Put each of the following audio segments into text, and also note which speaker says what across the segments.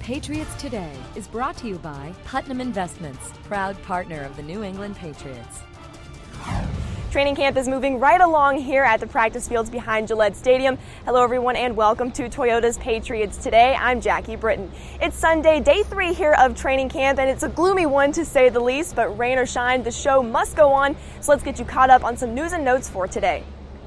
Speaker 1: Patriots Today is brought to you by Putnam Investments, proud partner of the New England Patriots.
Speaker 2: Training camp is moving right along here at the practice fields behind Gillette Stadium. Hello everyone and welcome to Toyota's Patriots Today. I'm Jackie Britton. It's Sunday, day 3 here of training camp, and it's a gloomy one to say the least, but rain or shine, the show must go on. So let's get you caught up on some news and notes for today.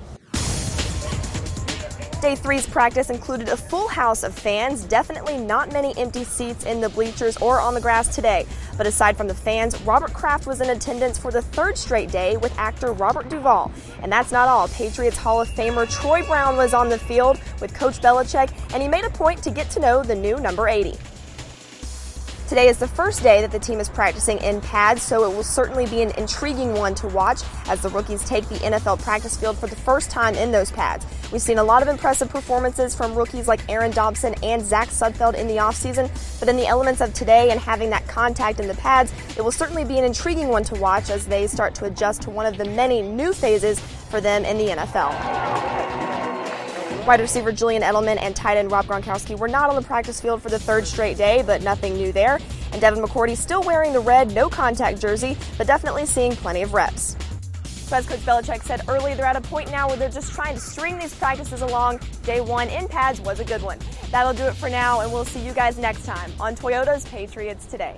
Speaker 2: Day 3's practice included a full house of fans, definitely not many empty seats in the bleachers or on the grass today. But aside from the fans, Robert Kraft was in attendance for the 3rd straight day with actor Robert Duvall. And that's not all. Patriots Hall of Famer Troy Brown was on the field with Coach Belichick, and he made a point to get to know the new number 80. Today is the first day that the team is practicing in pads, so it will certainly be an intriguing one to watch as the rookies take the NFL practice field for the first time in those pads. We've seen a lot of impressive performances from rookies like Aaron Dobson and Zach Sudfeld in the offseason, but in the elements of today and having that contact in the pads, it will certainly be an intriguing one to watch as they start to adjust to one of the many new phases for them in the NFL. Wide receiver Julian Edelman and tight end Rob Gronkowski were not on the practice field for the 3rd straight day, but nothing new there. And Devin McCourty still wearing the red no-contact jersey, but definitely seeing plenty of reps. So as Coach Belichick said earlier, they're at a point now where they're just trying to string these practices along. Day 1 in pads was a good one. That'll do it for now, and we'll see you guys next time on Toyota's Patriots Today.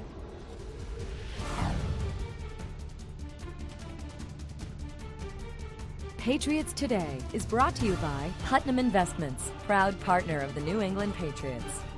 Speaker 1: Patriots Today is brought to you by Putnam Investments, proud partner of the New England Patriots.